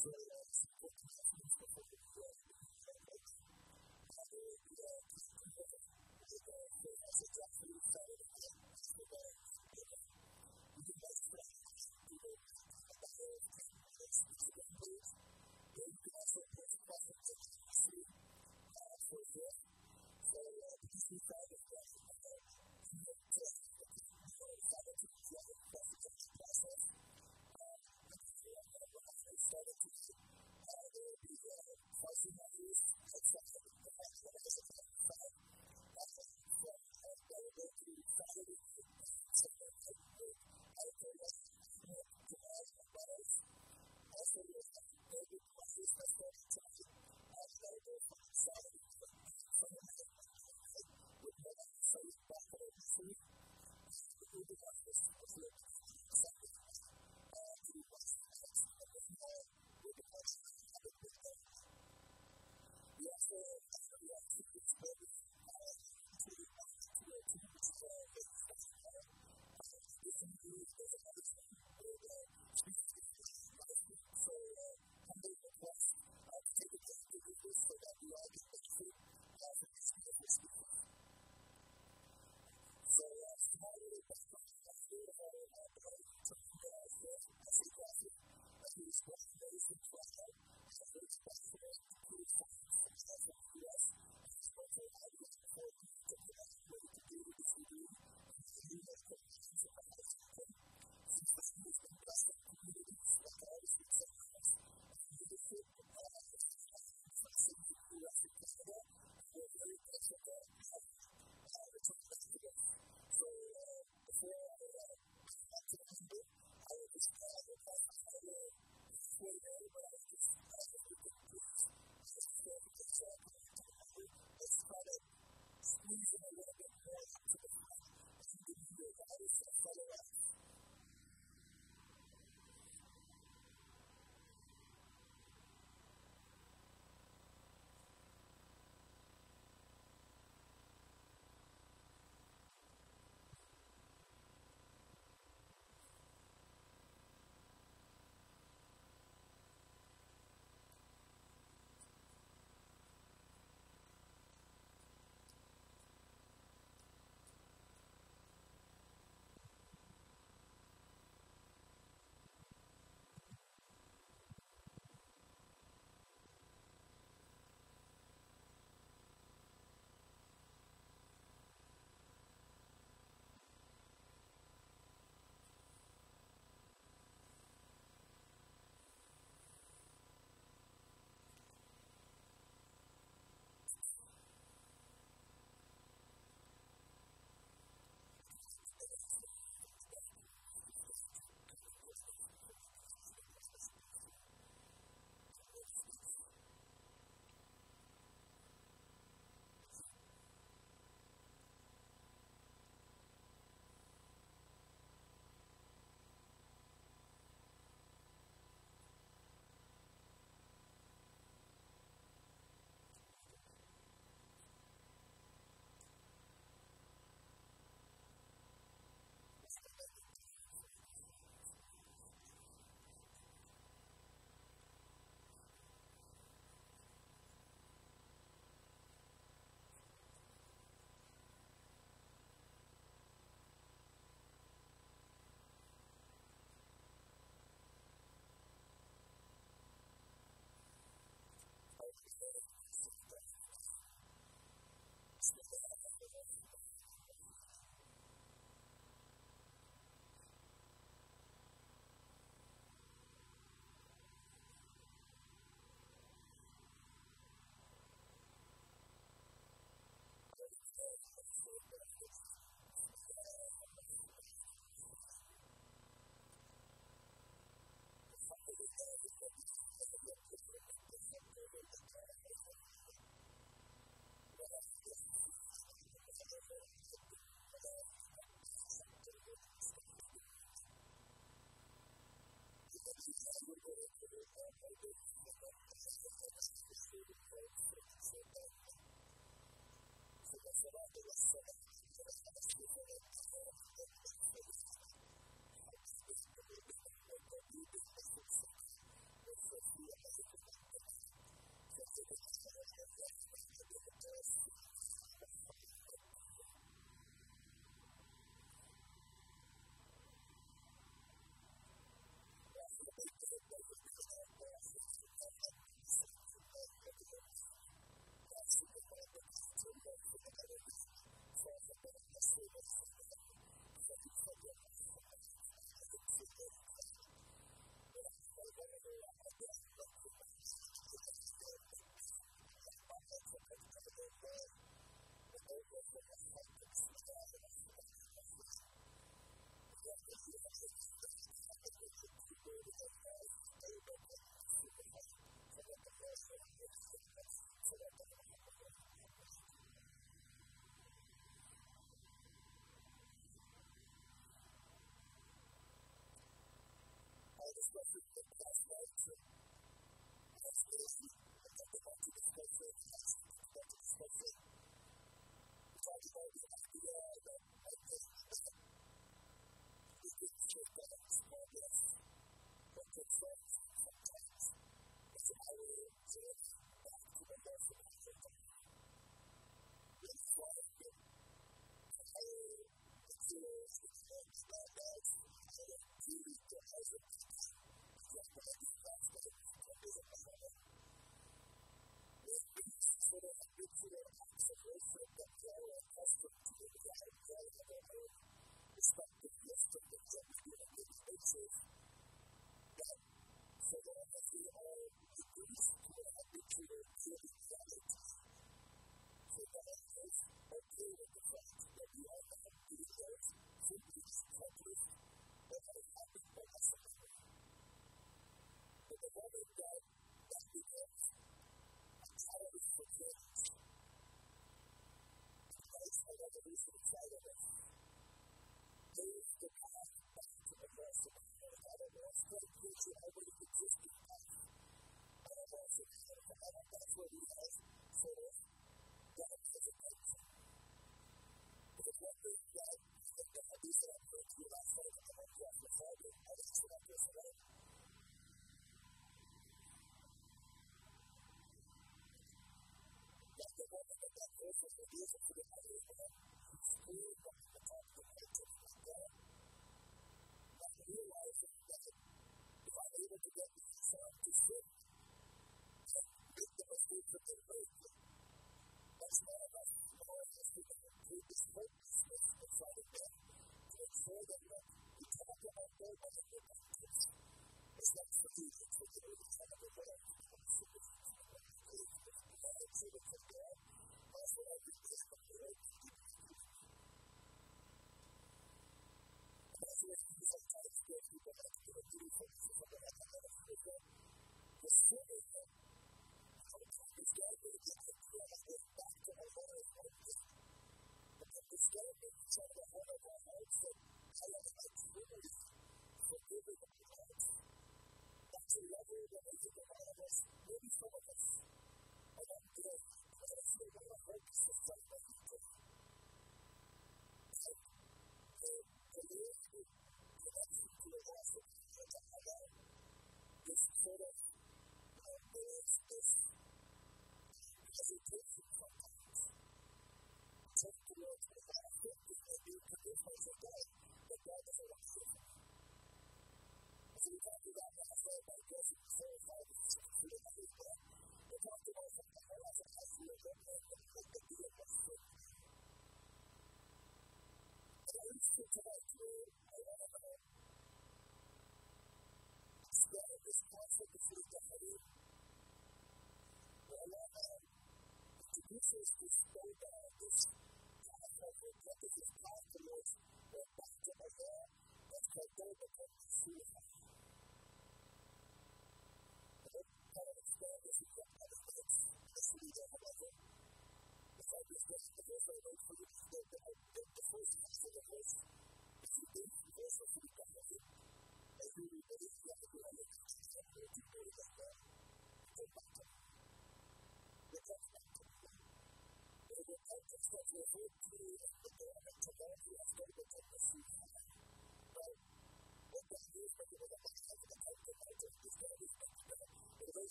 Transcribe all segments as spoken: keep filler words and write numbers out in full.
Thank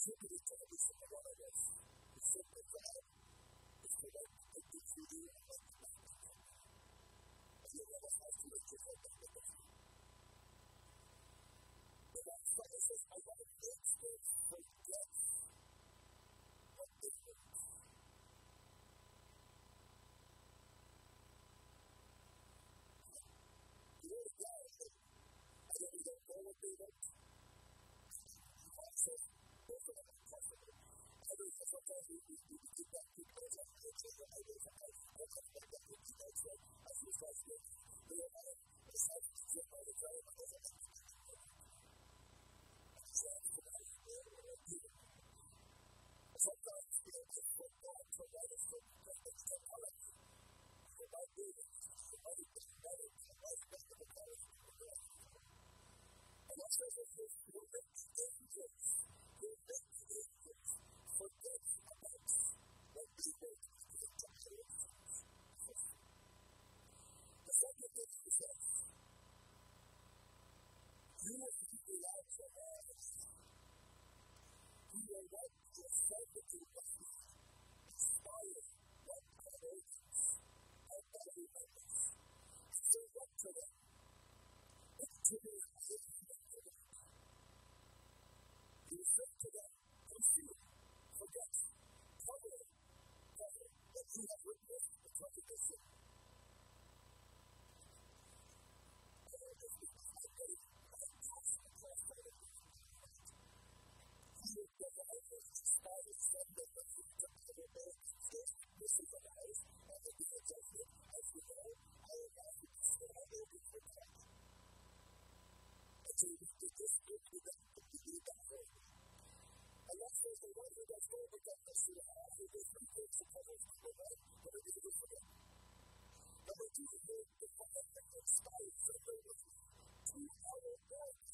simply to tell you something about this. It's simply that it's so that the things you do and what you do. And you never have to make your head up with it. But that's why it says, I want to make this forget what it is. You know the guy that I don't even know what they want. God says, those are not possible. I don't know, sometimes we keep that people as I'm going to say that I don't know. I'll come back and repeat that said, as we start speaking, we are not deciding to get by the time of the next people. And so I'm going to be there when I do it. Sometimes, you know, just for God, for God is so good, it's so hard. For my baby, for my baby, for my baby, for my baby, for my baby, for my baby. And that's why it says, you'll make the angels, you'll make the angels forget about what we did to the temple. The second thing is that you have to keep your lives alive. You are what you are starting to inspire what God is. How God is like this. So what to them? Continue to live in the world. You say to them, conceal, forget, cover, cover, that you have witnessed the contradiction. This is a life, and it is adjusted, as you know, I am not to consider how they will be protected. And so we did this book to them to do that for you. And that says the one who does go over darkness to the house, who does three things to cover his people, right? But it is for them. Number two is the fire that inspires the way to our bodies.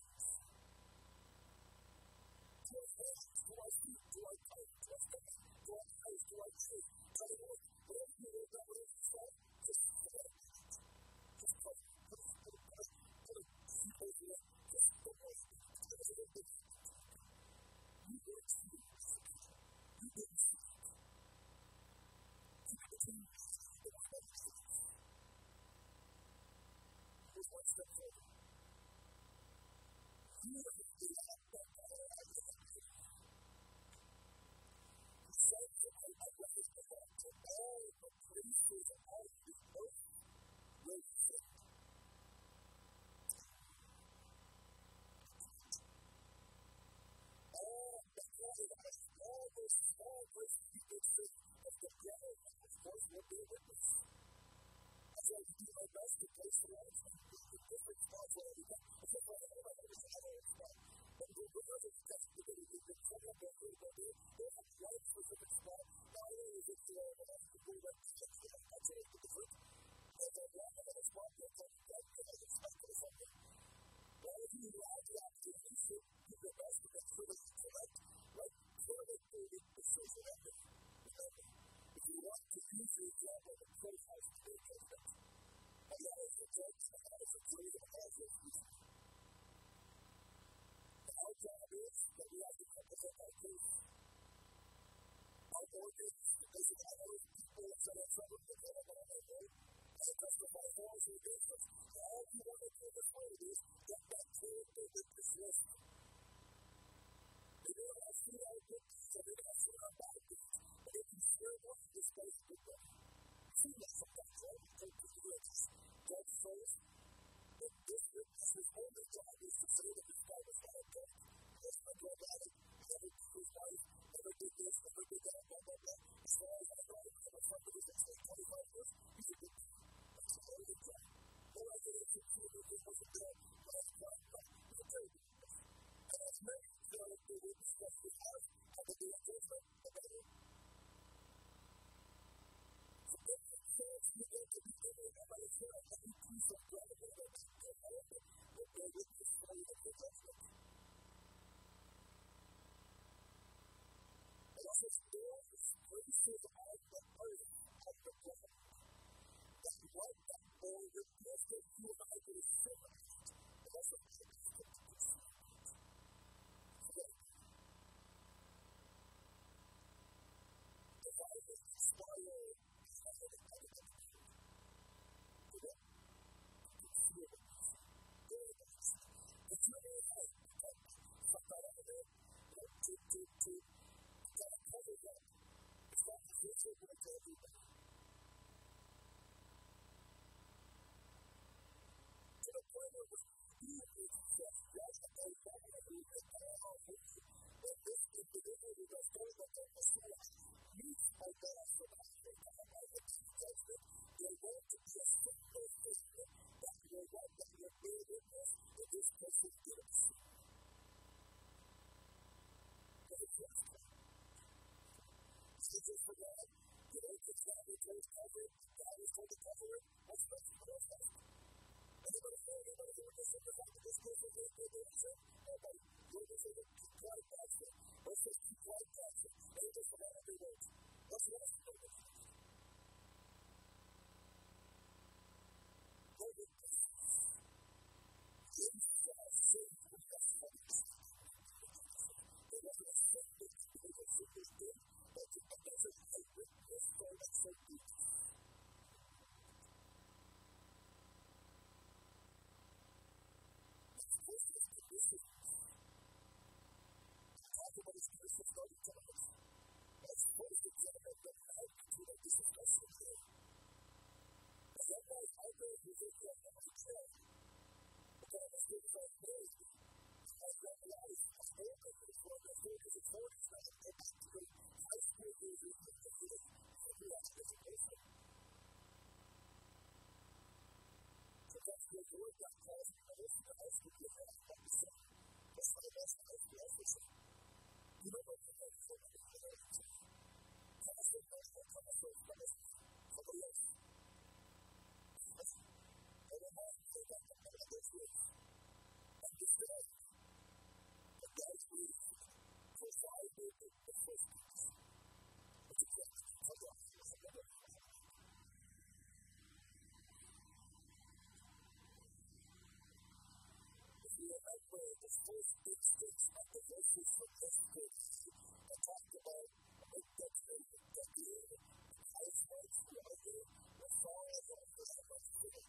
To our hands, to our feet, to our tongue, to our stomach, to our eyes, to our cheek. Tell the Lord, whatever you want, whatever you say, just cover it. Just cover it. Put it, put it, put it, put it, keep it there. Just don't worry. It is a little bit. You didn't see it. You didn't see it. You continue to see it. You didn't see it. Here's one step further. You have to do that. I reckon the fact that all the places of the earth will fit. All the paradise, all those small places you could fit of the ground, of course, will be a witness. That's why we do our best to place the lives in different spots where we can. It's just like everybody has a lot of spot. But we're not just testing it. We can come up with it. They have one specific spot. Not only is it there, but that's the way that it's actually different. There's a lot of other spots that come up and I expect or something. But if you have the opportunity to do your best to make sure that you select, right, for the creative decision effort. Remember, if you want to use the example of a courthouse to make judgment, and that is the judge, and that is the jury, and that is the accused. Our job is that we have to represent our case. Our organs, because we have those people that are suffering with them on their way, and testify false against us. All you want to do this way is get that clear witness list. They don't have to see our good deeds, and they don't have to see our bad deeds. But if you share one of this place with them, see that sometimes, right? You take the witness. Judge first. But this witness's only job is to say that this guy was not a judge. Yes, I know about it. Never did his wife, never did this, never did that, blah, blah, blah. As far as I know, I'm a friend of his that stayed twenty-five years. He's a good guy. That's a very good guy. No regulation to it. This wasn't there. But that's not right. He's a very good guy. And as many of the witness that we have, have to do a judgment about it. So if it says you're going to be given by yourself, and you do some credible witness, what their witness say of the judgment. And also, there is places on the earth, on the planet, that what that more witness that you and I will celebrate. And that's what we should do. So, to, to, to kind of cover that. It's not visible to everybody. To the point where we do it, yes, yes, I know that I do it, I don't know who, but this individual who does know that they're Messiah, meets my God for that. They come out with the judgment. They're going to be a simple statement that you're right, that you're bear witness that this person did it. But it's just it's just for God. You know, it's not the place cover it. God is going to cover it. What's the rest of the rest? Anybody know anybody who would listen to the fact that this person did it? Nobody. You're just going to keep quiet about it. Let's just keep quiet about it. They just forgot every word. What's the rest of the rest? Go with this. This is sin. They never expected to be able to do this thing, but it doesn't take with this thing that's so deep. Talk about his Christian study times. That's supposed to generate the magnitude of this discussion here. And that night, I know if you think that I'm going to tell you, but I'm going to think about marriage. I've got life. I've heard of it for my thirties and forties now. I'm going to go high school years in the community. I'll be out of education. Sometimes you go to that class and I listen to high school years and I'm not the same. That's my best high school officer. You know what you're going to do when you're going to come and say, no, no, come and say, come and say, somebody else. I don't mind to say that, but I'm going to say it. I'm just going to but God's will provided the first piece. It's a question. Hold on. Hold on. If you remember the first instance of the verses from this book, I talked about the decade, the decade, the households, the other, the fall of the Spirit.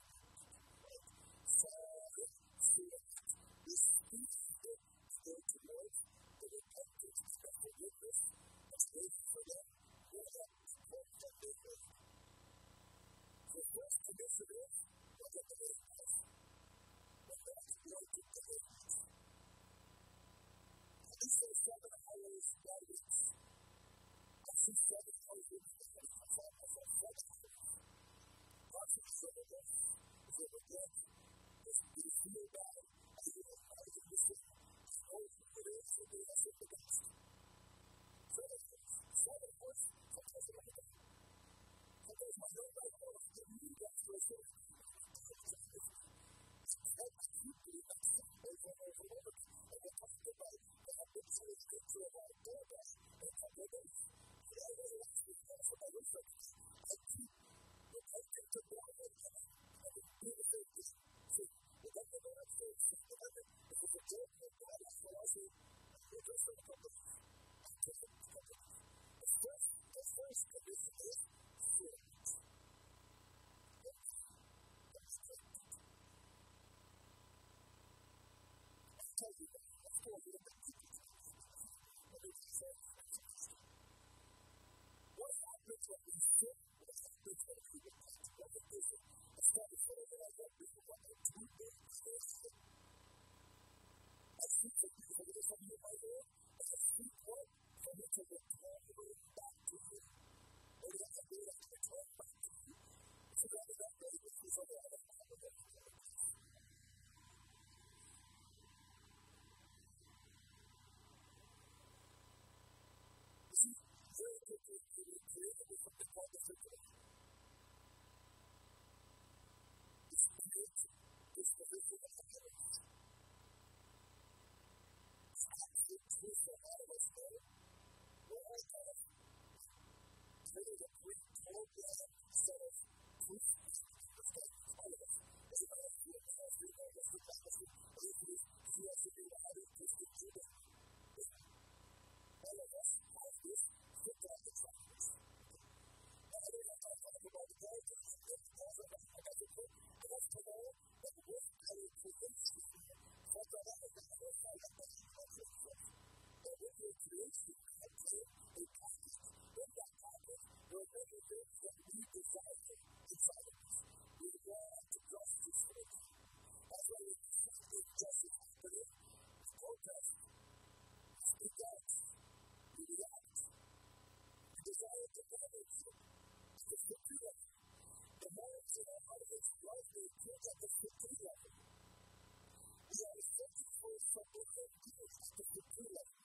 Fall, Spirit. This speaks that go towards the repentance of forgiveness, of faith for them, or that report that they made. So first initiative, look at the main house. But that's built in the main house. I think there's seven hours guidance. I see seven hours in the main house. I said seven hours. Lots of some of us, if we forget, you feel bad, I feel like I was in this thing. Oh, it is, it is, I said the best. Seven hours. Seven hours. Sometimes I'm like that. Sometimes my whole life, I was giving you that for a second. I keep doing that stuff over and over and over. And I talked about the habitual scripture about doorbell and companies. And I really like this stuff for my research. I keep repenting to God all the time. I can do the same thing. See, remember what I'm saying? Remember, if it's a joke of God, that's what I say. We're just going to come to this. I'm just going to come to this. The first, the first condition is fear. That's good. I tell you that. Of course, you don't have to do this. But it's the same. What happens when we sin? What happens when we repent? What is it? It's not the same that I want people to have two big sin. I speak for people who are coming in my way, and I speak one for me to return back to you. Or you have to do that to return back to you. If you got it that way, this is over. I don't have it. See, very quickly, we created with something called the circulation. The spirit is the vision of the parents. It's actually true for all of us. the damage is the two level. The marriage in our heart is largely built at the fifteen level. We are searching for something that deals at the fifteen level.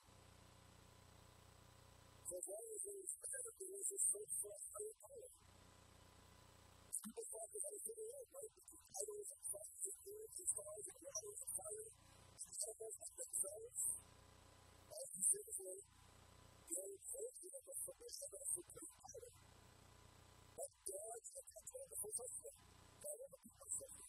So as long as there is better, there is a search for a higher power. People talk about it today, right? The titles and classes and words and stars and waters and fire. And some of us have been themselves. As you said before, you know, praise the Lord for this and that's the great power. But God is the control of the whole system. God is the people system.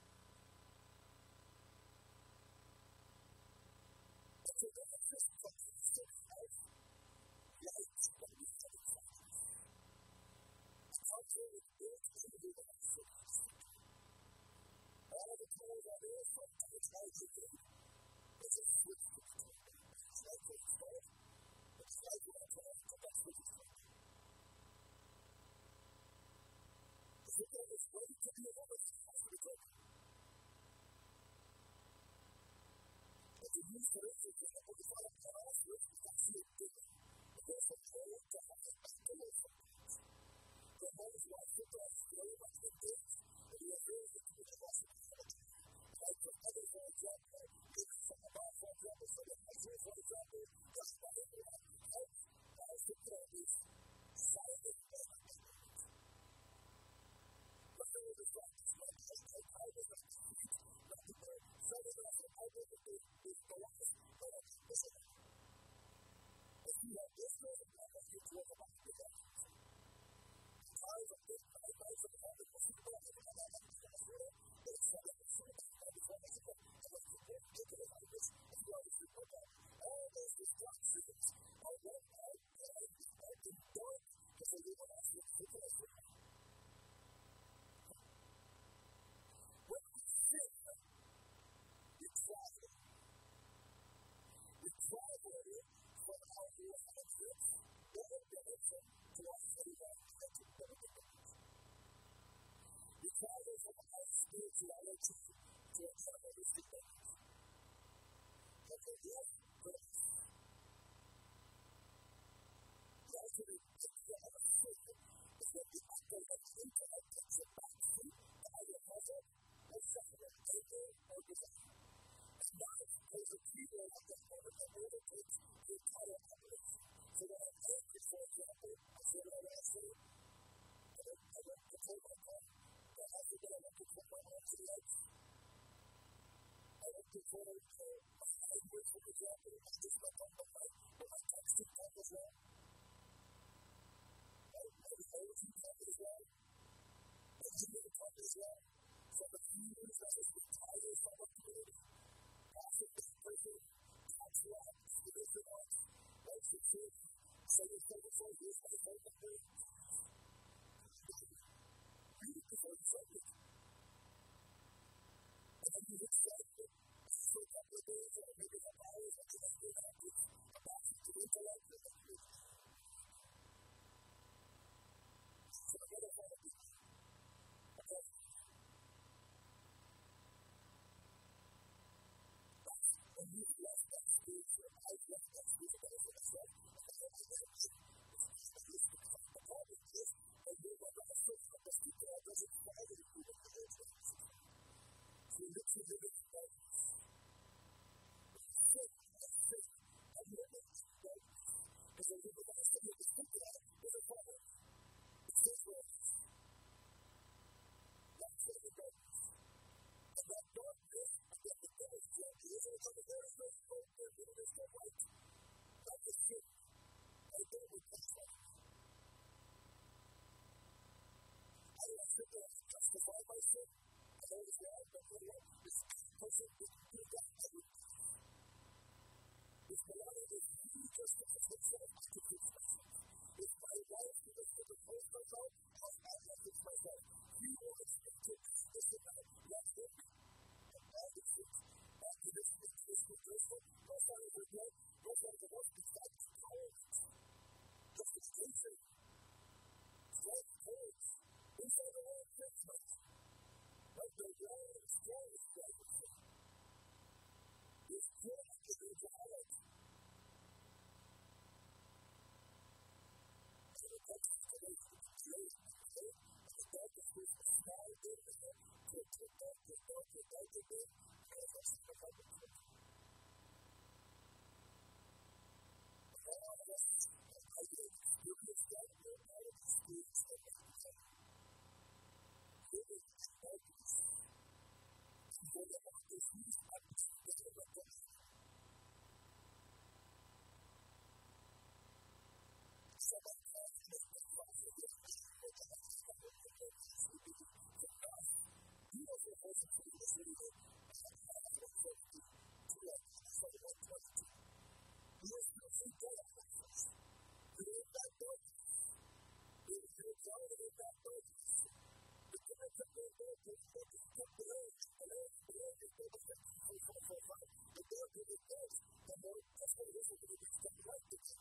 And so there's a system of things that we have. Light that we have in front of us. A culture is built into the life. All the tools are there from technology. It's a switch to the tool. It's like what it's called. It's like what I'm trying to come back to the tool. The system is ready to be a woman. It's time to go. But the use of it is that what is on the house is actually different. Because the tool to have it as the most important. The most watchful does very much the things that we are very good to the watchful quality. Like the other, for example, maybe from about, for example, so the measure, for example, just by everyone, help as the therapist, silent and but there was a practice like this, like I was a street, not the word, setting up and I was a big, big bonus, but I was listening. If you have this person, I want you to talk about the practice. I was a big, I was a big, I was a big, I was a big, I was a big, I was a big, but it's not like a sort of, I was a big, I was a big, I was a big, I was as well as we put that. All those distractions are what I have been done because they were actually people as well. When we sin, we travel. We travel from our relationships, one direction to our freedom, and to another direction. We travel from our spirituality to a carnalistic direction. But the real grace, the ultimate picture of a sin, is that the actor of intellect takes it back to either heaven or secular, ego or desire. And now, there's a people of the moment that overtakes the entire operation. So when I'm angry, for example, I say what I want to say, I don't, I don't control my tongue, but I think that I don't control my arms and legs. I don't control uh, my language, for example, I just my tongue, but my, but my texting tongue as well. My, my emotion tongue as well. My human tongue as well. From the communities that has been tired from our community. Passive person, tax law, spiritual art, rights and truth, say your favorite four years by the favorite thing. Read it before you say it. And then you hit strike it for a couple of days or maybe some hours and then you have to come back to the intellect and then you so the other part of it. Okay. When you've left that spiritual, I've left that spiritual, that's what I said. The problem is, when you're going to have faith from the people, that doesn't follow you with the Lord's ways. So you look to live in darkness. Faith and faith and living in darkness. Because when you're going to have faith, the people is a problem. It's his ways. That's what the darkness. And that darkness, again, the devil's job is over the there is no hope, there is no light. That is sin. I don't want to say. I don't sit there and justify my sin. I know it's wrong, but you know what? This person didn't do that. I would do that. If my life is really justifies myself, I can fix myself. If my wife is going to fix myself, I can fix myself. You will expect it. Listen, let's work. And all this is, after this, this is person, no sign of regret, no sign of the work, it's like empowerment. Justification. Strength, courage. Inside the world, judgment. Like the wall is strong as judgment. It's good in your heart. is a small bit of it to to to to to to to to to manifest the public church. All of us, I think, you can start with all of the students that we have. Giving focus. So that what this is, I'm just going to look at it. Somebody calls me and they call me and they call me and they call me and they call me and they call me and they call me. You know, for most of you, this is what I have to do. Two of them, so one twenty-two. You are still free God of us. You are not broken. You are still God of that broken. The God of the broken, the God of the Lord, the Lord, the Lord, the Lord, the Lord, the Lord, the Lord, the Lord, the Lord, that's what it is, it's going to be stuck right to you.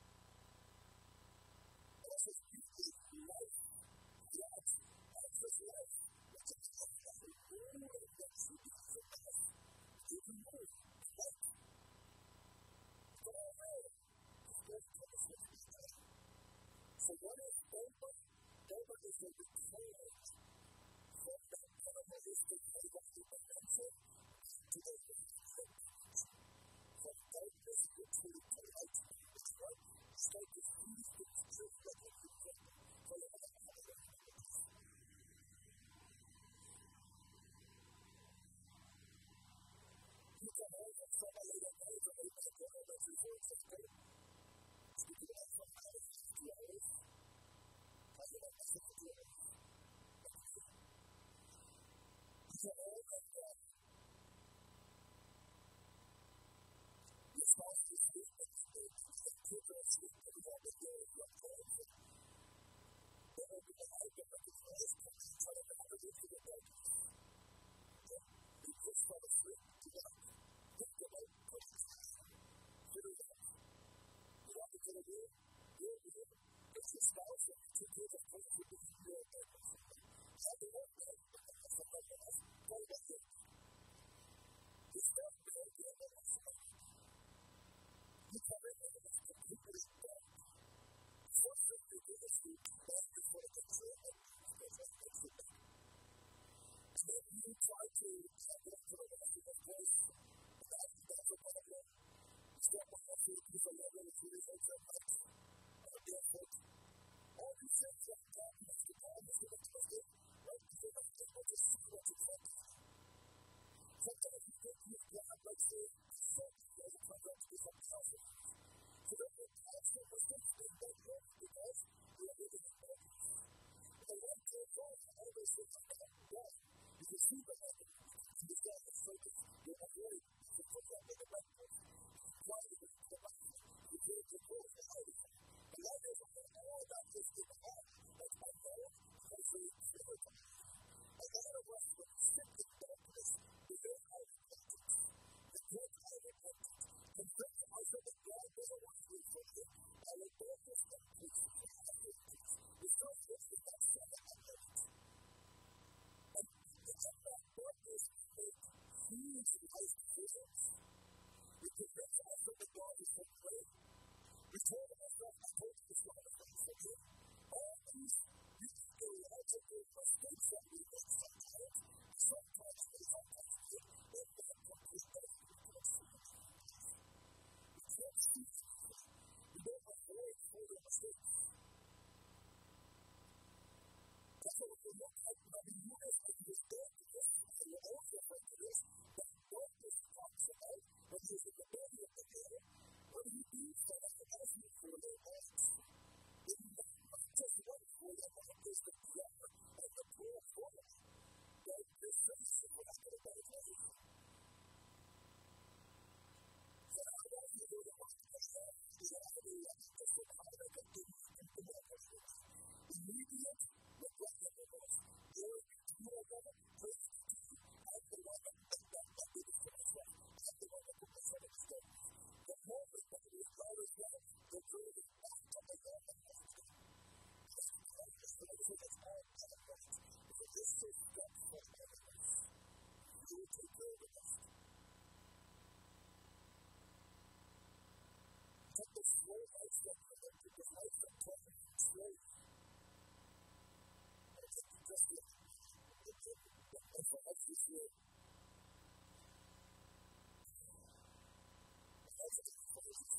Also, you live life, life, access life, which is a rule that should be for us. You can move, life. But all right, it's very close to this time. So what is Boba? Boba is a declared from that animalistic way of the dimension to the dimension. From darkness into the light, which what? Start to fuse the truth that you can get from the animalistic. You can have somebody that knows that they might go over to your sister. You can have somebody who's two hours. I don't know if that's what you're doing. You can all of that. Your spouse is sleep and you take her sleep and you have to go and you're going to then open the light and look at the rest and try to have it into the darkness. You push from the sleep to the pick the light, put it down, sit it down. You want to get it in? You're in. It's your spouse and two kids are supposed to be in your darkness. How do you want that? That's a lot of us. What about it? You start with the idea that it's like you come in and it's completely dark. First thing you do is you back before the control and that's what makes it dark. And then you try to get into the rest of the place. And that's, that's a problem. You start with a few people that are really really like that night. And they're like, all these things that are talking about the time is going to take it. Right? Because they're not able to see what's exactly. Sometimes you think you've got, like, say, something that will come up to be something else. So then the constant mistakes being done wrong because we are living in darkness. And one goes on, all those things are not wrong. You can see them happening. You just got to focus. You're not worried. You can put that in the right place. You can try to get to the right place. You can control the light. The light is all about this in the heart. That's my goal. That's the spirit of it. A lot of us would sit in darkness because of repentance. Because of repentance. Confess to myself that God doesn't want to do for you. I will bear this temptation. The first thing is not seven hundred. And it's about darkness with huge life decisions. We confess to myself that God is so great. We told ourselves, I told you this one of the things that you all these you can go out of your mistakes that we make sometimes. Sometimes we sometimes do. And that complete darkness. We can't see it. We don't avoid further mistakes. That's what we look at. I mean, you guys are just dead to this. And you're also afraid to this. But darkness talks about when he's in the belly of the bear. What do you do for us to ask you for their lives? If you not just one for them, but there's the prayer and the prayer for them. That this face is what I'm going to do. And so that's just it. That's it. That's it.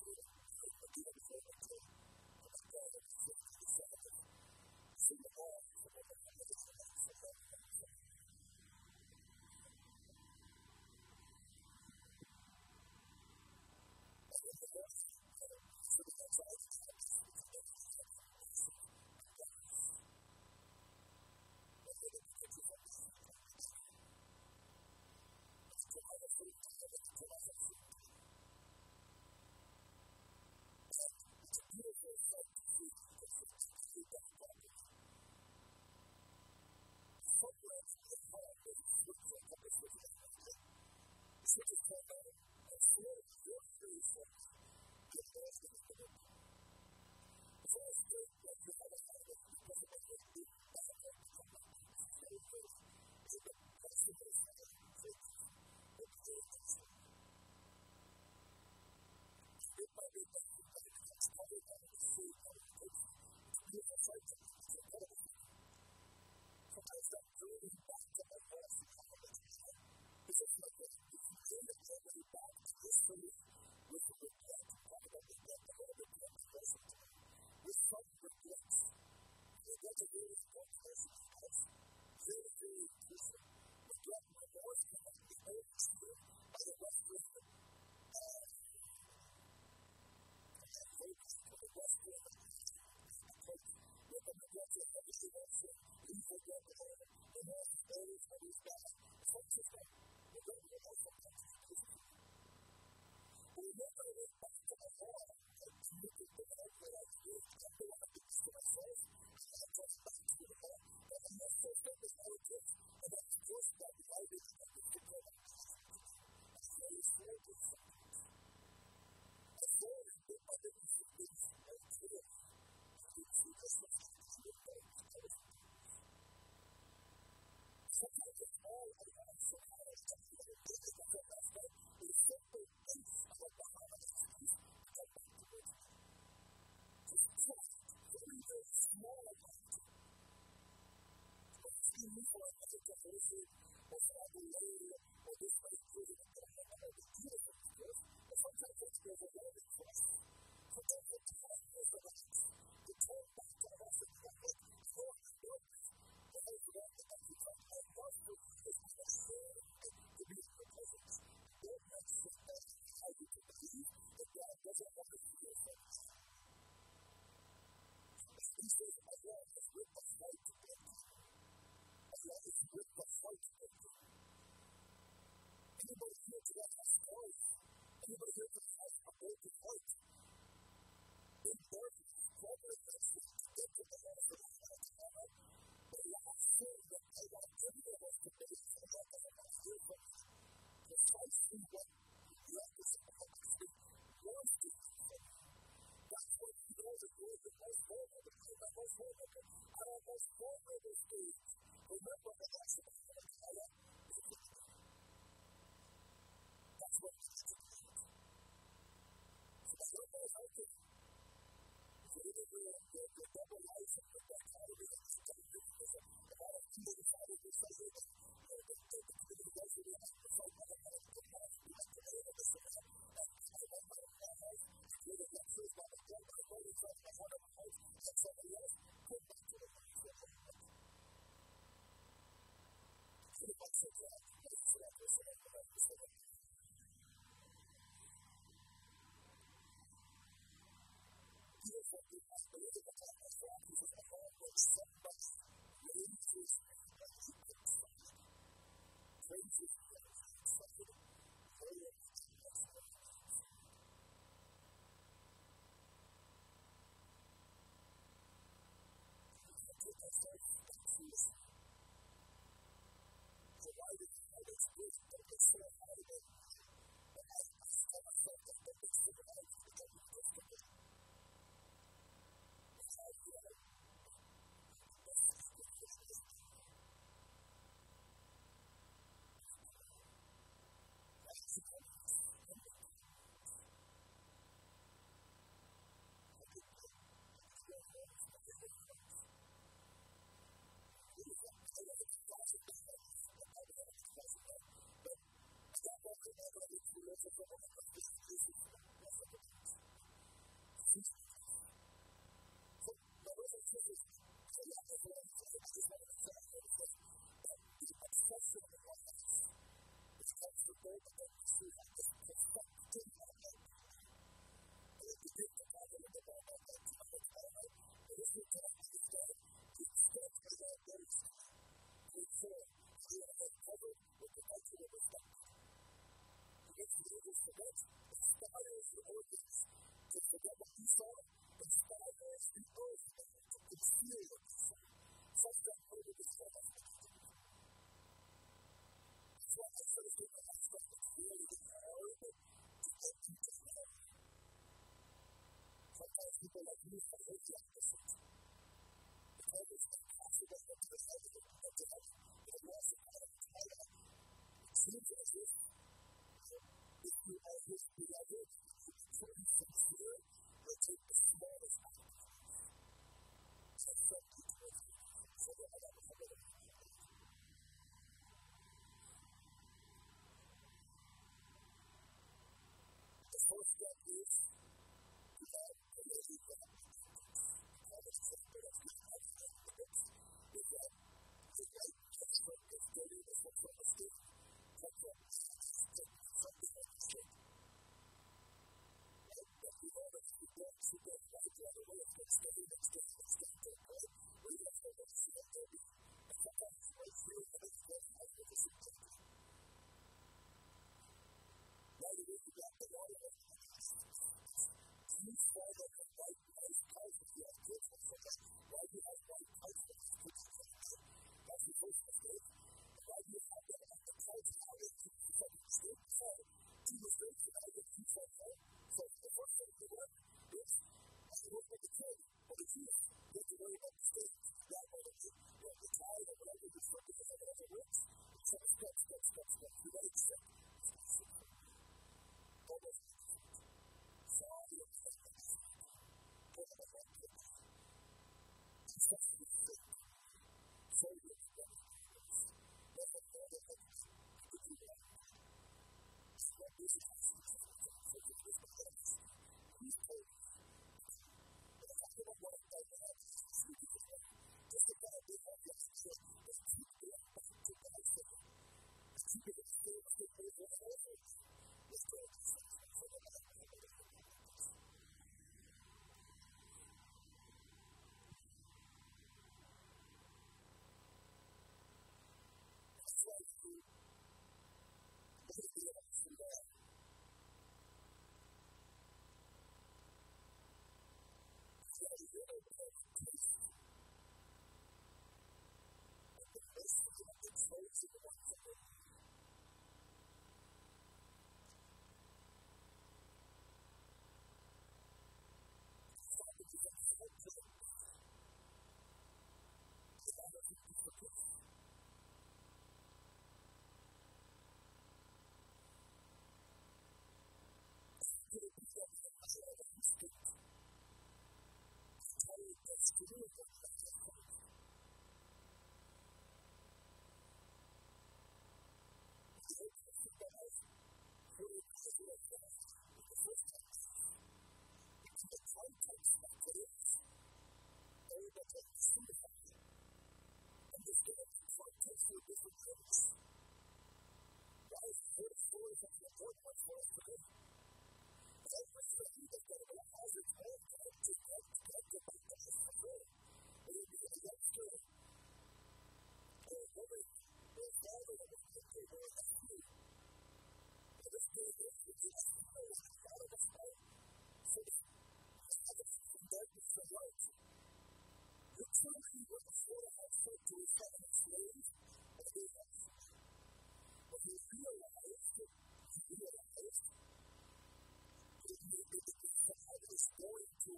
going to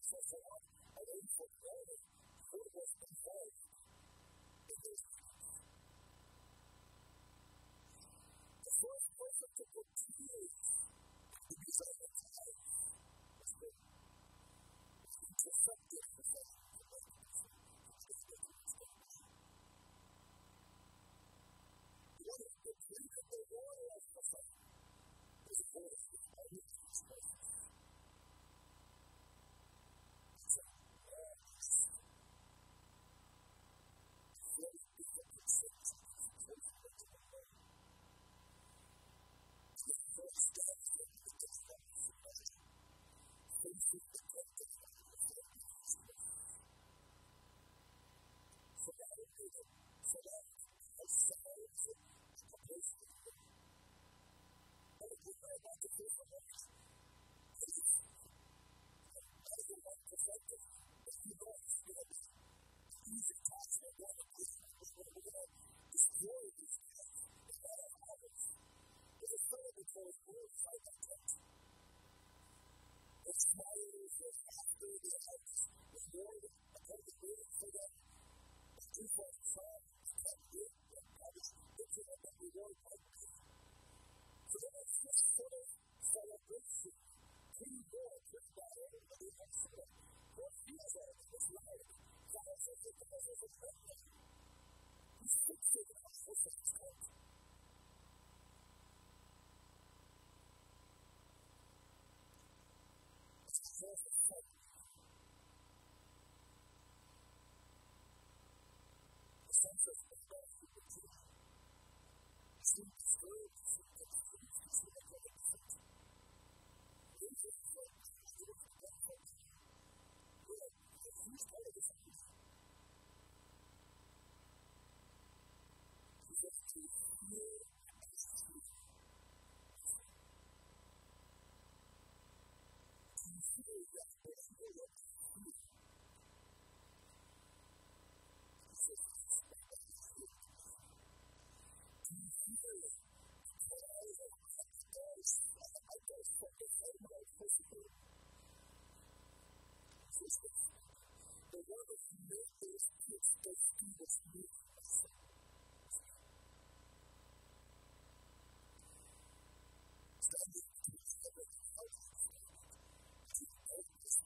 So for what? I didn't put water. Who was involved in this? The first person to put tears to be silent tonight was the intercepted the fact that the Lord was one of the drink of the water of the faith was a voice of all his expressions. So, uh, very different things. Very different things. The first step is to get that right. Faith is the practice of the Lord. So that is it. So that is the whole thing. The place of the Lord. And if we're about to hear from us, as a one perspective, if you know it's going to be easy task for one of us, we're going to destroy these things. It's not our habits. It's a prayer before it's glorified by God. It's smiles, it's after the house, the Lord, I told the waiting for them. It's too far to find. It's not good, but God is looking at the reward by God. So then it's this sort of celebration. King God, King God, everybody wants to know. What feels like it's life. God says that the Lord is a friend. He's fixing it on both of his heart. It's a perfect heart. The sense of the God who would do it. Seem discouraged, seem confused, seem like a different. These are the things that you don't forget from you. You're like, who's part of this? He's like, to hear and see. To hear that what you are like to see. He says, to speak that you hear. To hear what I have does, I does from the same way physically. The word of make those kids those students move. Standing to the heaven of the to help this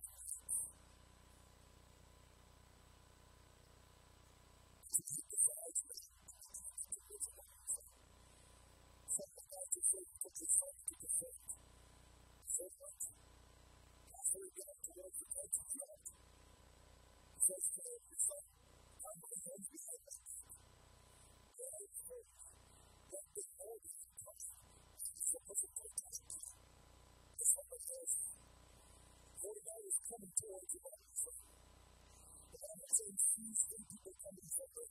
to keep the lives of the kids of the from the God to faith to the son to the faith. So much. After we get up to work, we go to God. First of all, we say, I'm going to hold you like that. God is faith. Let the Lord be in touch. It's supposed to take touch. The Father says, Lord God is coming towards you. The Bible says, sees when people coming for her.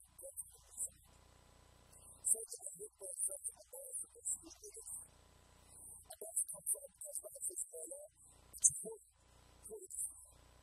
So that I look back at the ball for the few days. And that's come from the Bible says, it's important. Praise God.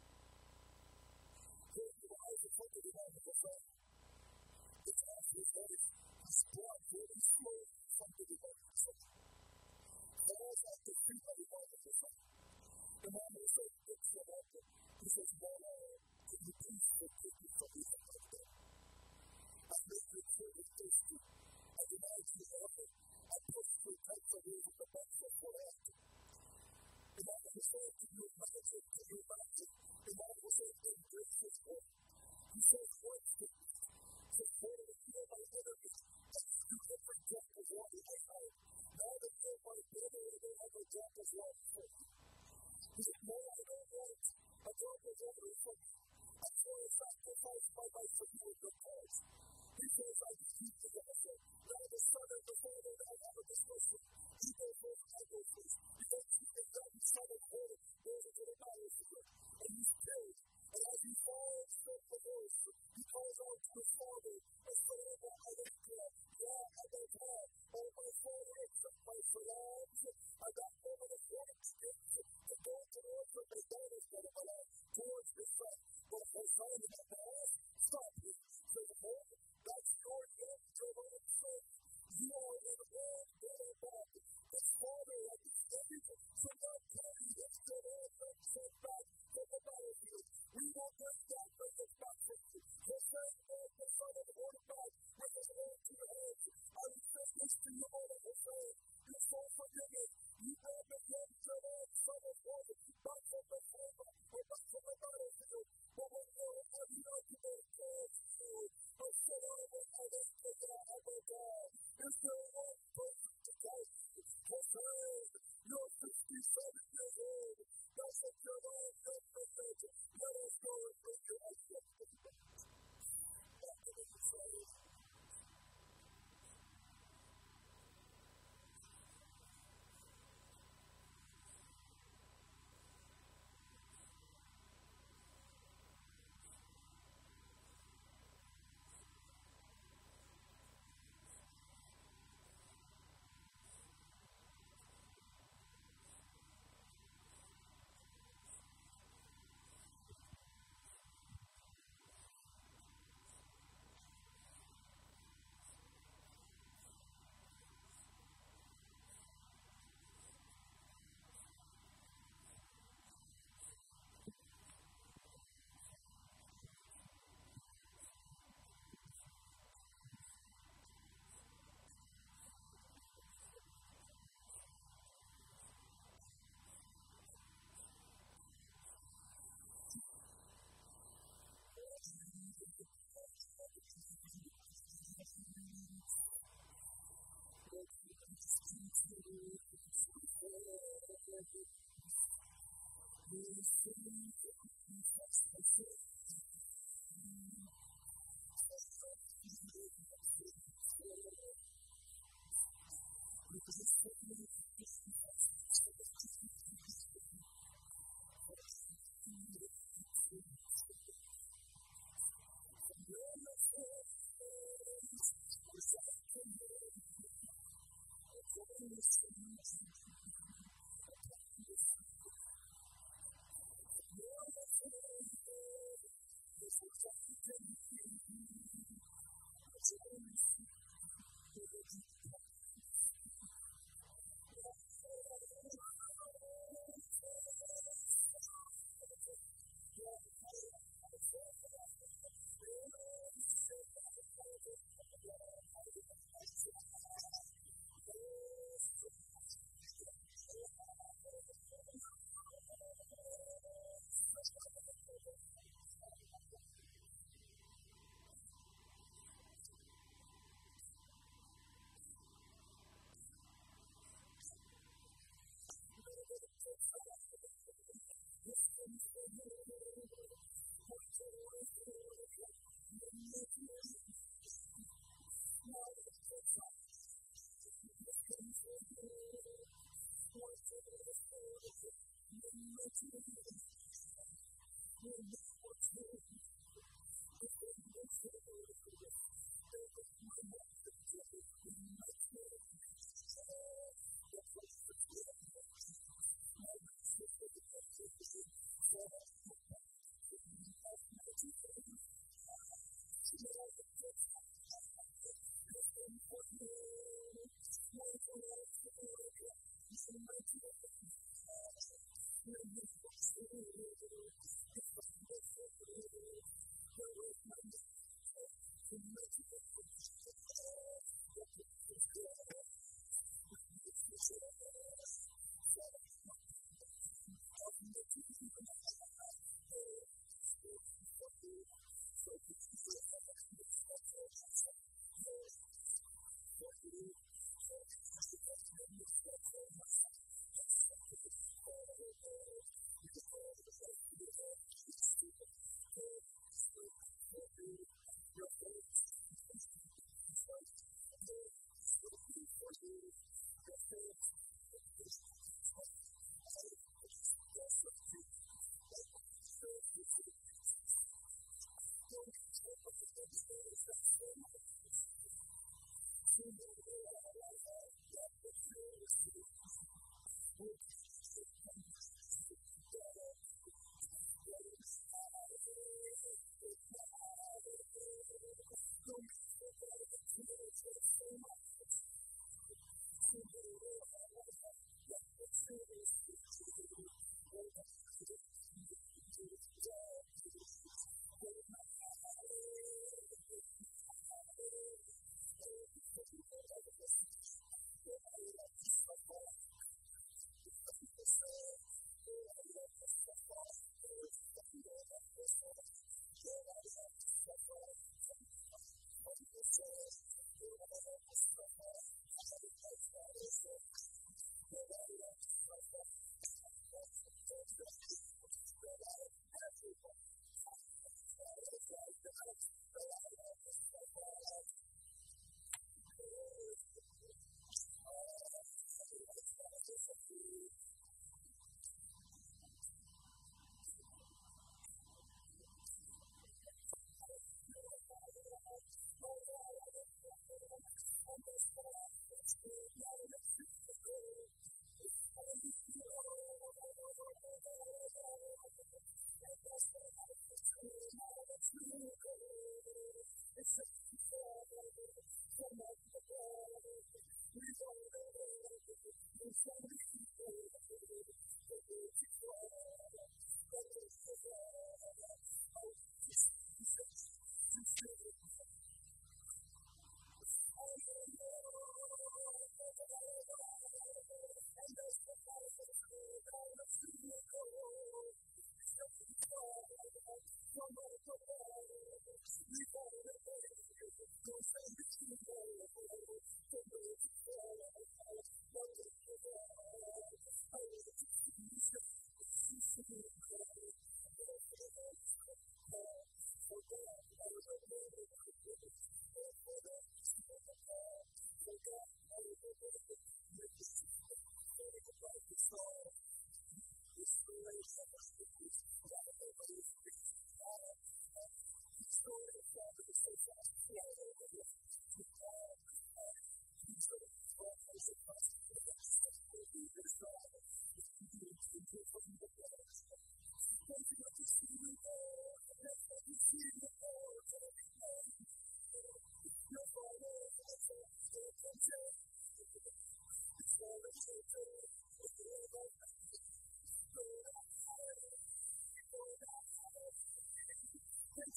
Praise the eyes of hope of the Lord of the Father. It's after his life, he's brought very slowly from the divine himself. Falls at the feet of the Lord of the Father. And when he says, it's the Lord, he says, Lord, can you please forgive me for these things I've done? I've made you clear and thirsty. I denied you often. I pushed through types of ways of the best of what I acted. And I was saying to you, my God, to you, my God, and I was saying, embrace his word. He says, words to me. He says, word of you are my enemies. And you different drop of water I have. Now that you're my brother, I don't have a drop of water for you. He said, no, I don't want a drop of water from you. I saw a sacrifice my life for you in the cause. He says, I defeat the devil. Now the Son and the Father and I have a discussion. He goes first, I go first. He goes to the God, the Son of God, goes into the power of God. And he's prayed. And as he falls from the voice, he calls out to his Father, and so I will I will declare, yeah, I will tell, all my Father, accept my salams. I got over the foreign sticks to go towards the McDonald's for the life, towards the sun. But for Simon at the house, stop him. So the Lord, that's your young Jehovah son. You are in the world, good or bad. His Father has been studied, so God can you lift your hands and set back from the battlefield. is saying, you're so forgiven. You have been given to them, so much more. Not from the former, or not from the battlefield, but when you're in the ultimate cause, you are set on with others to God, oh God. Is there one person to tell you, okay, you're sixty-seven years old. That's what your own government is. Let us go and bring your acceptance. Back to the society.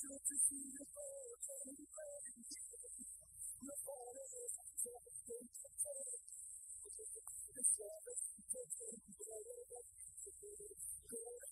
good to see you all. Anybody here? Your father is a champion. It's all that you can do.